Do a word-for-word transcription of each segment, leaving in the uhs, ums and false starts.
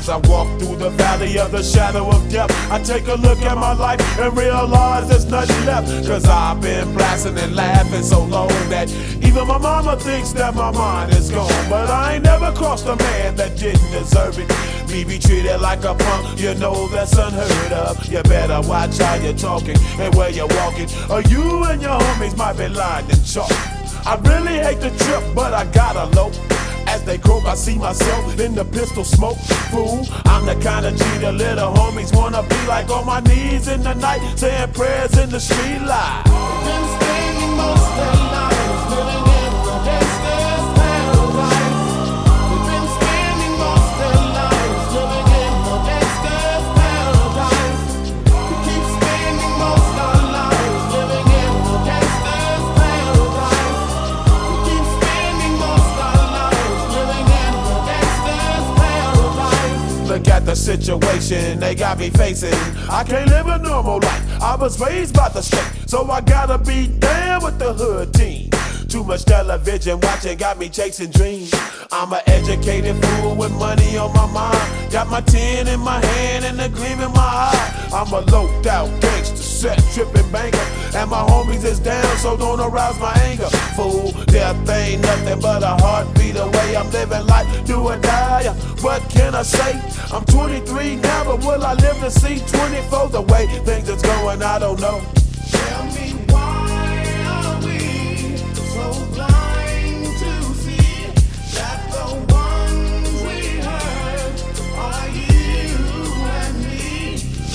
I walk through the valley of the shadow of death, I take a look at my life and realize there's nothing left. Cause I've been blasting and laughing so long that even my mama thinks that my mind is gone. But I ain't never crossed a man that didn't deserve it. Me be treated like a punk, you know that's unheard of. You better watch how you're talking and where you're walking, or you and your homies might be lined in chalk. I really hate the trip, but I gotta low. As they croak, I see myself in the pistol smoke. Fool, I'm the kind of G the little homies wanna be like, on my knees in the night, saying prayers in the street light. Been spending most of their lives living in the gangster's paradise. We've been spending most of their lives living in the gangster's paradise. We keep spending most of our lives living in the gangster's paradise. We keep spending most of our lives living in the gangster's paradise. Look at the situation they got me facing. I can't live a normal life. I was raised by the state, so I gotta be down with the hood team. Too much television watching got me chasing dreams. I'm an educated fool with money on my mind. Got my tin in my hand and a gleam in my eye. I'm a loped out gangster, set tripping banker, and my homies is down, so don't arouse my anger. Fool, death ain't nothing but a heartbeat away. I'm living life, do or die. What can I say? I'm twenty-three now, but will I live to see twenty-four? The way things is going, I don't know. Tell me, why are we so blind to see that the ones we hurt are you and me?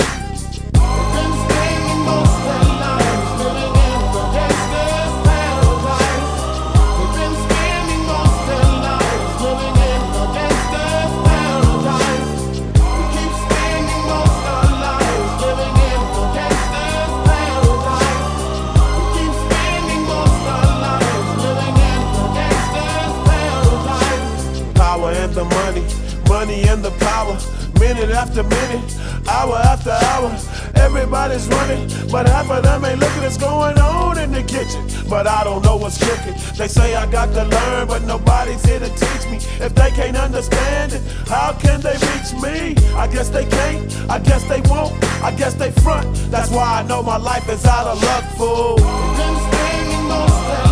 We've been spending most of our lives living in the gangster's paradise. We've been spending most of our lives living in the gangster's paradise. We keep spending most of our lives living in the gangster's paradise. We keep spending most of our lives living in the gangster's paradise. Power and the money, money and the power. Minute after minute, hour after hour, everybody's running, but half of them ain't looking what's going on in the kitchen. But I don't know what's cooking. They say I got to learn, but nobody's here to teach me. If they can't understand it, how can they reach me? I guess they can't, I guess they won't, I guess they front. That's why I know my life is out of luck, fool. We've been spending most of